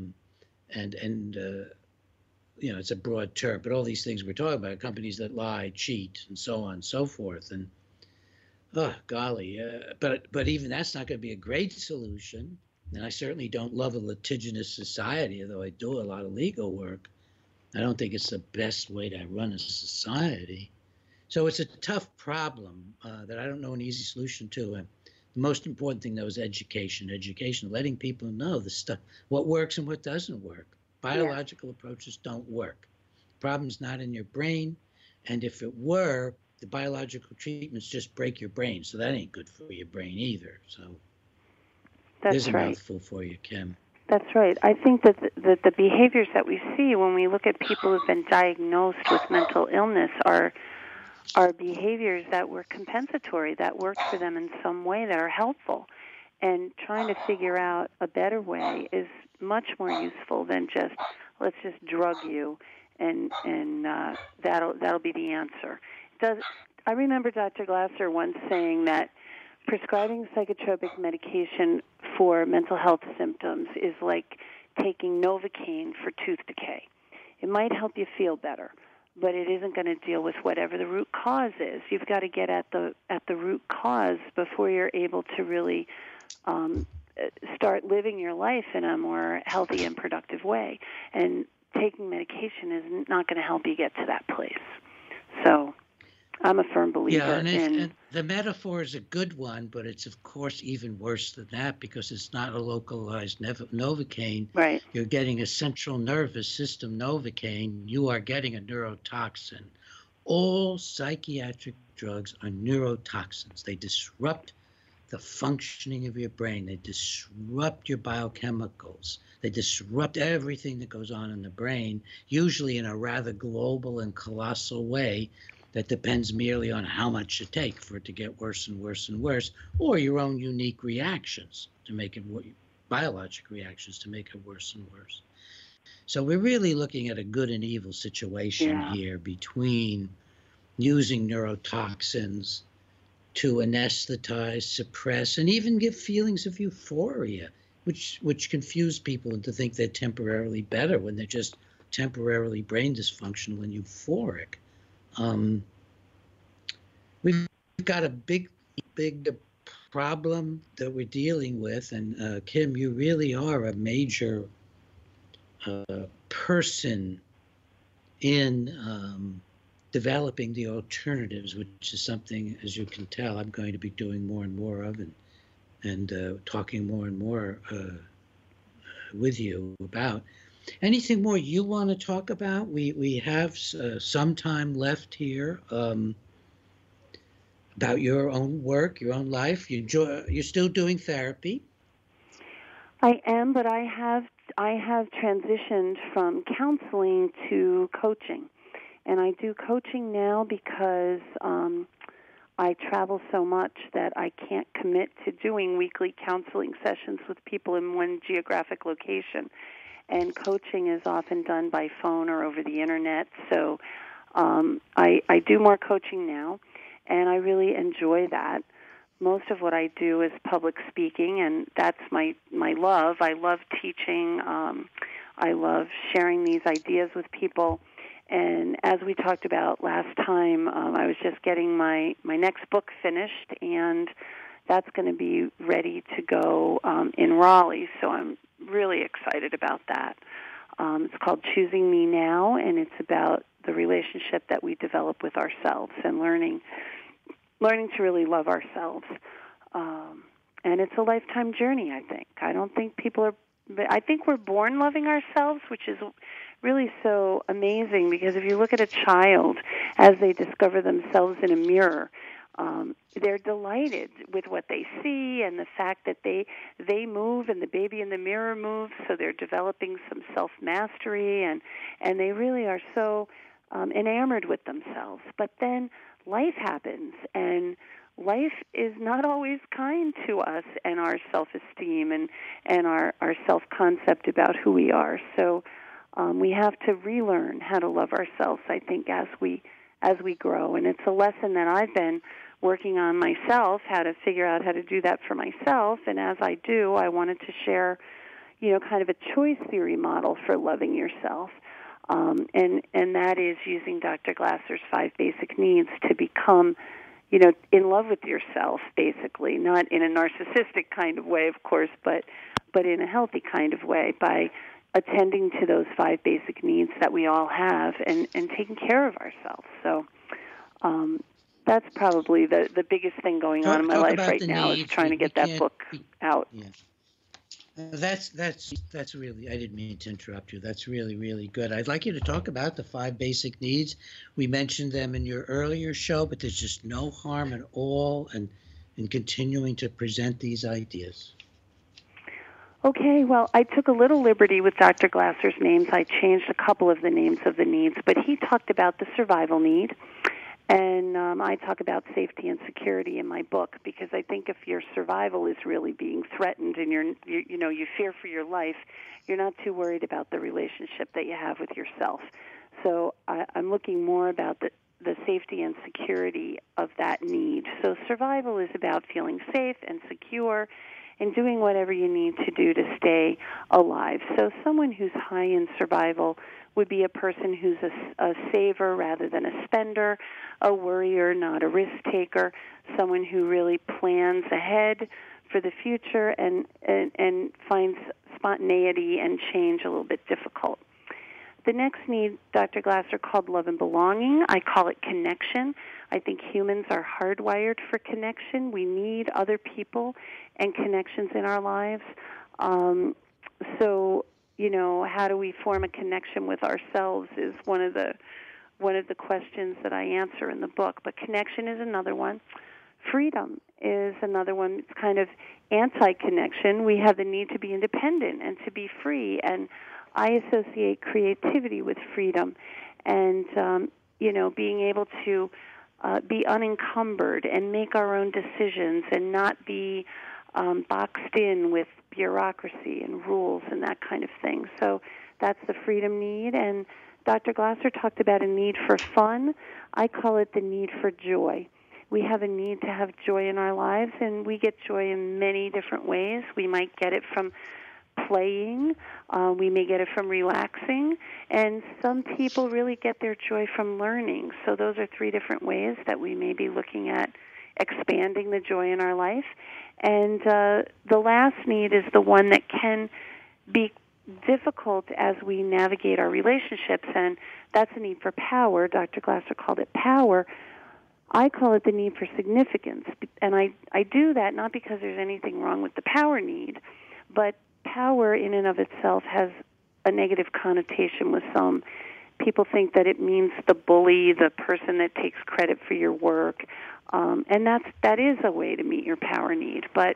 it's a broad term, but all these things we're talking about, companies that lie, cheat, and so on and so forth. And oh golly, but even that's not going to be a great solution. And I certainly don't love a litigious society, although I do a lot of legal work. I don't think it's the best way to run a society. So it's a tough problem that I don't know an easy solution to. The most important thing, though, is education, letting people know the stuff, what works and what doesn't work. Biological approaches don't work. The problem's not in your brain. And if it were, the biological treatments just break your brain. So that ain't good for your brain either. So there's a mouthful for you, Kim. That's right. I think that the behaviors that we see when we look at people who've been diagnosed with mental illness are behaviors that were compensatory, that worked for them in some way, that are helpful. And trying to figure out a better way is much more useful than just, let's just drug you and that'll be the answer. I remember Dr. Glasser once saying that prescribing psychotropic medication for mental health symptoms is like taking Novocaine for tooth decay. It might help you feel better, but it isn't going to deal with whatever the root cause is. You've got to get at the root cause before you're able to really start living your life in a more healthy and productive way. And taking medication is not going to help you get to that place. So I'm a firm believer and the metaphor is a good one, but it's, of course, even worse than that, because it's not a localized Novocaine. Right. You're getting a central nervous system Novocaine. You are getting a neurotoxin. All psychiatric drugs are neurotoxins. They disrupt the functioning of your brain. They disrupt your biochemicals. They disrupt everything that goes on in the brain, usually in a rather global and colossal way that depends merely on how much you take for it to get worse and worse and worse, or your own unique reactions to make it, biologic reactions to make it worse and worse. So we're really looking at a good and evil situation here between using neurotoxins to anesthetize, suppress, and even give feelings of euphoria, which confuse people into think they're temporarily better when they're just temporarily brain dysfunctional and euphoric. We've got a big problem that we're dealing with, and Kim, you really are a major person in developing the alternatives, which is something, as you can tell, I'm going to be doing more and more of, and talking more and more with you about. Anything more you want to talk about? We have some time left here about your own work, your own life. You're still doing therapy? I am, but I have transitioned from counseling to coaching. And I do coaching now because I travel so much that I can't commit to doing weekly counseling sessions with people in one geographic location. And coaching is often done by phone or over the internet. So I do more coaching now, and I really enjoy that. Most of what I do is public speaking, and that's my love. I love teaching. I love sharing these ideas with people. And as we talked about last time, I was just getting my next book finished, and that's going to be ready to go in Raleigh. So I'm really excited about that. It's called Choosing Me Now, and it's about the relationship that we develop with ourselves and learning to really love ourselves. And it's a lifetime journey, I think. I think we're born loving ourselves, which is really so amazing, because if you look at a child as they discover themselves in a mirror, they're delighted with what they see and the fact that they move and the baby in the mirror moves, so they're developing some self-mastery, and they really are so enamored with themselves. But then life happens, and life is not always kind to us and our self-esteem and our self-concept about who we are. So we have to relearn how to love ourselves, I think, as we grow. And it's a lesson that I've been working on myself, how to figure out how to do that for myself. And as I do, I wanted to share, kind of a choice theory model for loving yourself. And that is using Dr. Glasser's 5 basic needs to become, in love with yourself, basically, not in a narcissistic kind of way, of course, but in a healthy kind of way, by attending to those 5 basic needs that we all have and taking care of ourselves. So that's probably the biggest thing going on in my life right now, is trying to get that book out. Yeah. That's really, I didn't mean to interrupt you. That's really, really good. I'd like you to talk about the 5 basic needs. We mentioned them in your earlier show, but there's just no harm at all in continuing to present these ideas. Okay, well, I took a little liberty with Dr. Glasser's names. I changed a couple of the names of the needs, but he talked about the survival need, and I talk about safety and security in my book, because I think if your survival is really being threatened and you fear for your life, you're not too worried about the relationship that you have with yourself. So I'm looking more about the safety and security of that need. So survival is about feeling safe and secure and doing whatever you need to do to stay alive. So someone who's high in survival would be a person who's a saver rather than a spender, a worrier, not a risk taker, someone who really plans ahead for the future and finds spontaneity and change a little bit difficult. The next need Dr. Glasser called love and belonging. I call it connection. I think humans are hardwired for connection. We need other people and connections in our lives. So, how do we form a connection with ourselves is one of the questions that I answer in the book. But connection is another one. Freedom is another one. It's kind of anti-connection. We have the need to be independent and to be free, and I associate creativity with freedom, and being able to be unencumbered and make our own decisions and not be boxed in with bureaucracy and rules and that kind of thing. So that's the freedom need. And Dr. Glasser talked about a need for fun. I call it the need for joy. We have a need to have joy in our lives, and we get joy in many different ways. We might get it from playing. We may get it from relaxing. And some people really get their joy from learning. So those are three different ways that we may be looking at expanding the joy in our life. And the last need is the one that can be difficult as we navigate our relationships, and that's a need for power. Dr. Glasser called it power. I call it the need for significance. And I do that not because there's anything wrong with the power need, but power in and of itself has a negative connotation with some. People think that it means the bully, the person that takes credit for your work, and that is a way to meet your power need. But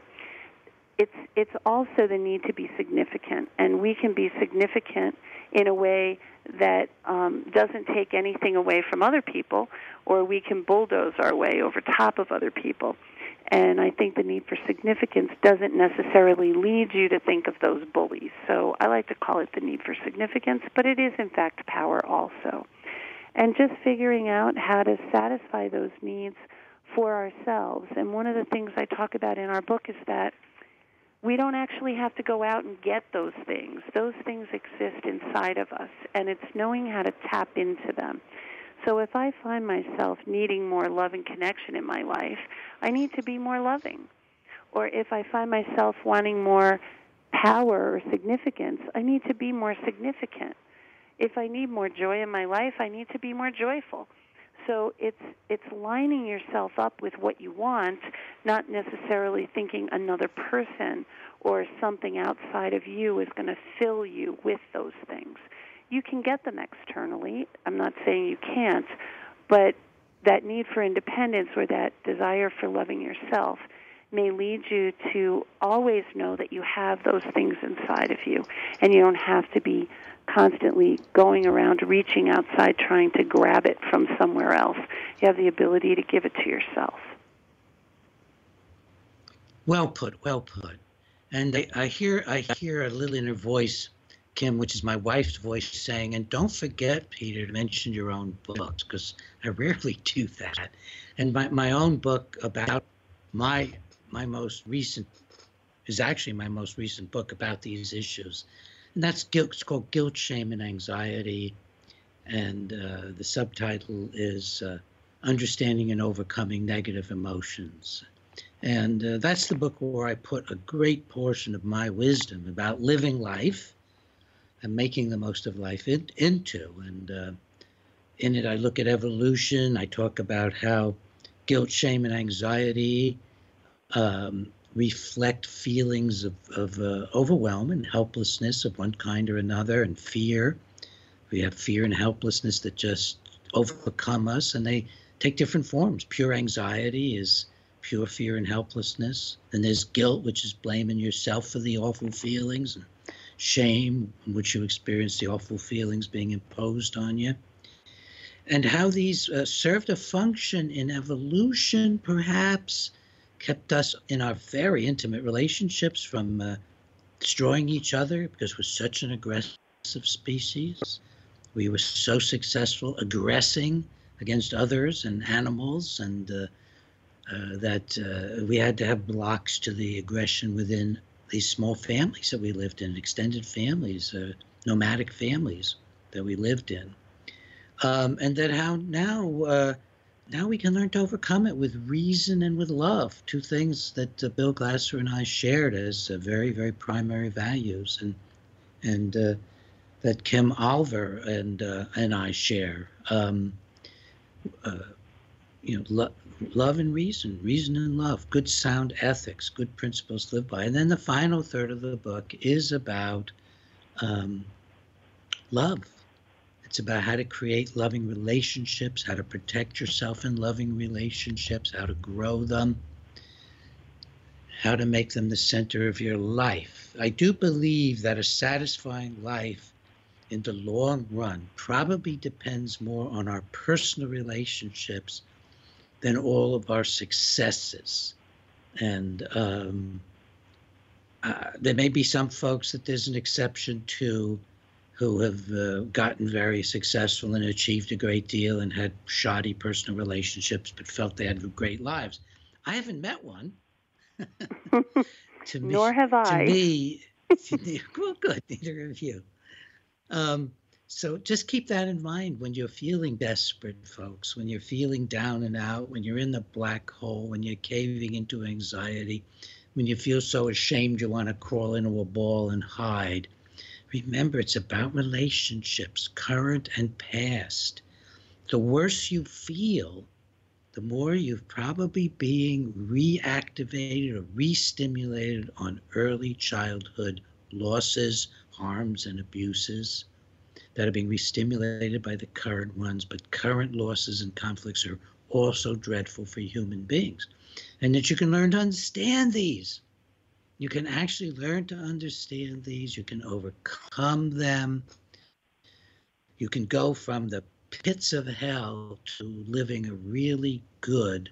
it's also the need to be significant, and we can be significant in a way that doesn't take anything away from other people, or we can bulldoze our way over top of other people. And I think the need for significance doesn't necessarily lead you to think of those bullies. So I like to call it the need for significance, but it is in fact power also. And just figuring out how to satisfy those needs for ourselves. And one of the things I talk about in our book is that we don't actually have to go out and get those things. Those things exist inside of us, and it's knowing how to tap into them. So if I find myself needing more love and connection in my life, I need to be more loving. Or if I find myself wanting more power or significance, I need to be more significant. If I need more joy in my life, I need to be more joyful. So it's lining yourself up with what you want, not necessarily thinking another person or something outside of you is going to fill you with those things. You can get them externally. I'm not saying you can't, but that need for independence or that desire for loving yourself may lead you to always know that you have those things inside of you, and you don't have to be constantly going around reaching outside trying to grab it from somewhere else. You have the ability to give it to yourself. Well put, well put. And I hear a little inner voice, Kim, which is my wife's voice, saying, and don't forget, Peter, to mention your own books, because I rarely do that. And my own book about my most recent, is actually my most recent book about these issues. And that's guilt. It's called Guilt, Shame, and Anxiety. And the subtitle is Understanding and Overcoming Negative Emotions. And that's the book where I put a great portion of my wisdom about living life and making the most of life into. And in it, I look at evolution. I talk about how guilt, shame, and anxiety reflect feelings of overwhelm and helplessness of one kind or another, and fear. We have fear and helplessness that just overcome us, and they take different forms. Pure anxiety is pure fear and helplessness. And there's guilt, which is blaming yourself for the awful feelings, and shame, in which you experience the awful feelings being imposed on you. And how these served a function in evolution, perhaps, kept us in our very intimate relationships from destroying each other, because we're such an aggressive species. We were so successful aggressing against others and animals, and that we had to have blocks to the aggression within these small families that we lived in, extended families, nomadic families that we lived in. And that how now we can learn to overcome it with reason and with love, two things that Bill Glasser and I shared as very, very primary values, and that Kim Oliver and I share. Love and reason and love, good sound ethics, good principles to live by. And then the final third of the book is about love. It's about how to create loving relationships, how to protect yourself in loving relationships, how to grow them, how to make them the center of your life. I do believe that a satisfying life in the long run probably depends more on our personal relationships than all of our successes. And there may be some folks that there's an exception to who have gotten very successful and achieved a great deal and had shoddy personal relationships but felt they had great lives. I haven't met one. Nor have I. To me, well, good, neither of you. So just keep that in mind when you're feeling desperate, folks, when you're feeling down and out, when you're in the black hole, when you're caving into anxiety, when you feel so ashamed you want to crawl into a ball and hide. Remember, it's about relationships, current and past. The worse you feel, the more you're probably being reactivated or re-stimulated on early childhood losses, harms, and abuses that are being re-stimulated by the current ones. But current losses and conflicts are also dreadful for human beings. And that you can learn to understand these. You can actually learn to understand these. You can overcome them. You can go from the pits of hell to living a really good,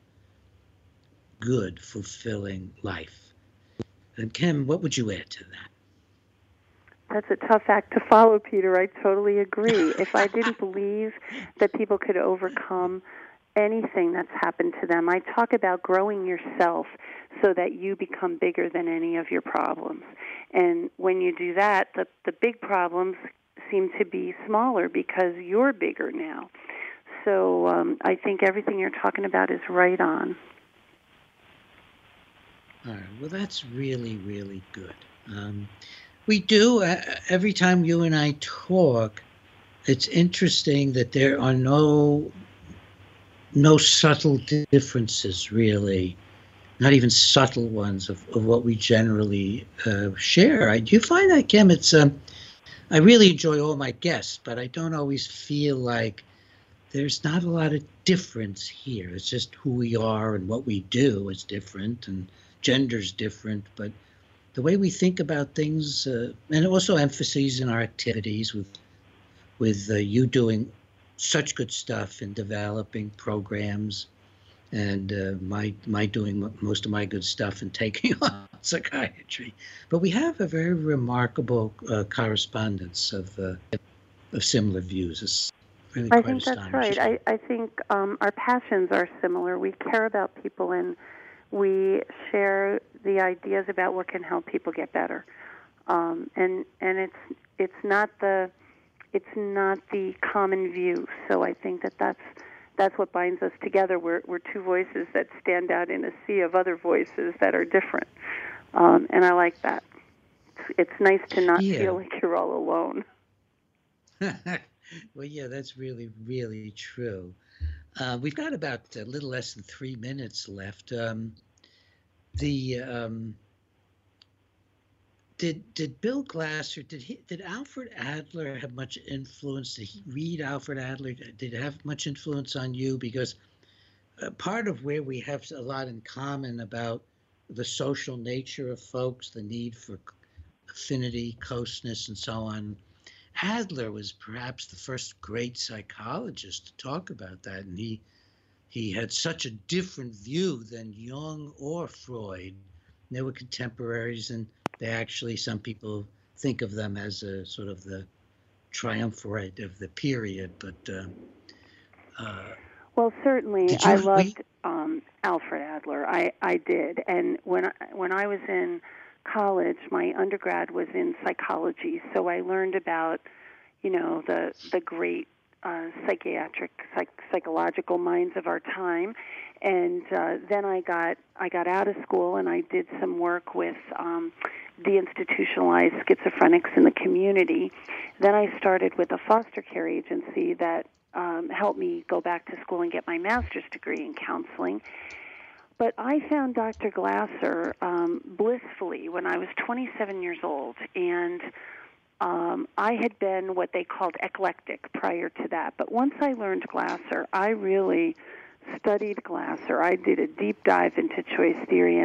fulfilling life. And Kim, what would you add to that? That's a tough act to follow, Peter. I totally agree. If I didn't believe that people could overcome anything that's happened to them, I talk about growing yourself so that you become bigger than any of your problems. And when you do that, the big problems seem to be smaller because you're bigger now. So I think everything you're talking about is right on. All right. Well, that's really, really good. We do, every time you and I talk, it's interesting that there are no subtle differences, really, not even subtle ones of what we generally share. Do you find that, Kim? It's I really enjoy all my guests, but I don't always feel like there's not a lot of difference here. It's just who we are and what we do is different, and gender's different, but the way we think about things, and also emphases in our activities with you doing such good stuff in developing programs, and my doing most of my good stuff in taking on psychiatry. But we have a very remarkable correspondence of similar views. It's really I quite think that's right. I think our passions are similar. We care about people, and we share the ideas about what can help people get better. And it's not the common view. So I think that's what binds us together. We're two voices that stand out in a sea of other voices that are different. And I like that. It's nice to not feel like you're all alone. Well, yeah, that's really, really true. We've got about a little less than 3 minutes left. Did Bill Glasser, did Alfred Adler have much influence? Did he read Alfred Adler? Did it have much influence on you? Because part of where we have a lot in common about the social nature of folks, the need for affinity, closeness, and so on, Adler was perhaps the first great psychologist to talk about that, and he had such a different view than Jung or Freud. They were contemporaries, and they actually, some people think of them as a sort of the triumvirate of the period. But well, certainly, I loved Alfred Adler. I did, and when I was in college, my undergrad was in psychology, so I learned about, the great psychological minds of our time, and then I got out of school and I did some work with deinstitutionalized schizophrenics in the community. Then I started with a foster care agency that helped me go back to school and get my master's degree in counseling. But I found Dr. Glasser blissfully when I was 27 years old, and I had been what they called eclectic prior to that. But once I learned Glasser, I really studied Glasser. I did a deep dive into choice theory, and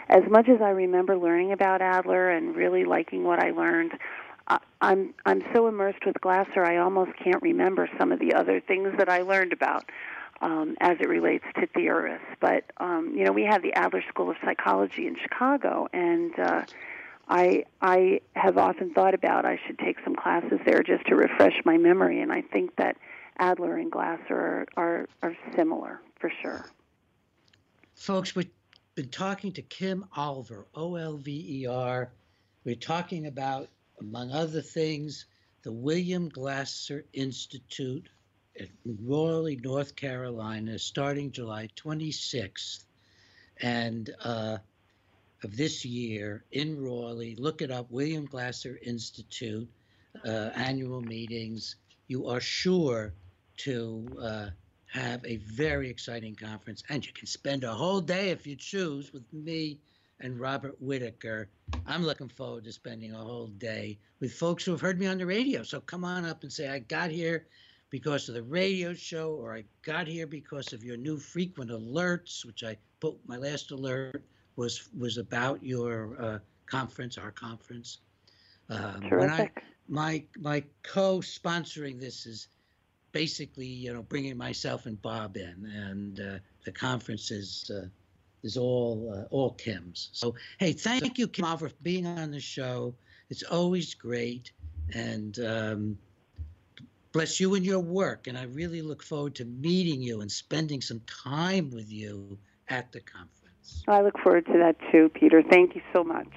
as much as I remember learning about Adler and really liking what I learned, I'm so immersed with Glasser, I almost can't remember some of the other things that I learned about as it relates to theorists. But, we have the Adler School of Psychology in Chicago, and I have often thought about I should take some classes there just to refresh my memory, and I think that Adler and Glasser are similar, for sure. Folks, we've been talking to Kim Olver, Olver. We're talking about, among other things, the William Glasser Institute at Raleigh, North Carolina, starting July 26th and of this year in Raleigh. Look it up, William Glasser Institute, annual meetings. You are sure to have a very exciting conference, and you can spend a whole day if you choose with me and Robert Whitaker. I'm looking forward to spending a whole day with folks who have heard me on the radio. So come on up and say, I got here because of the radio show, or I got here because of your new frequent alerts, which I put, my last alert was about your conference, our conference. Terrific. My co-sponsoring this is basically, bringing myself and Bob in, and the conference is all Kim's. So, hey, thank you, Kim, for being on the show. It's always great, and bless you and your work. And I really look forward to meeting you and spending some time with you at the conference. I look forward to that too, Peter. Thank you so much.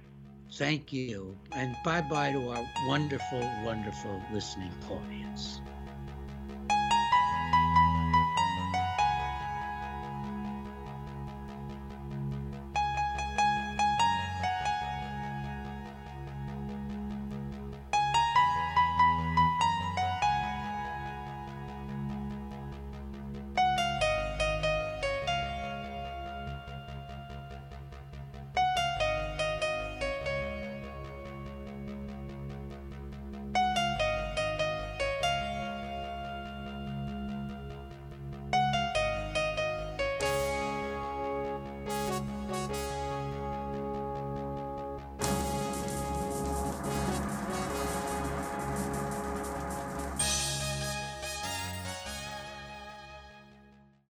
Thank you, and bye-bye to our wonderful, wonderful listening audience.